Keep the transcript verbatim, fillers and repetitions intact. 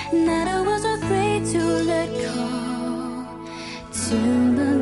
that I was afraid to let go. To believe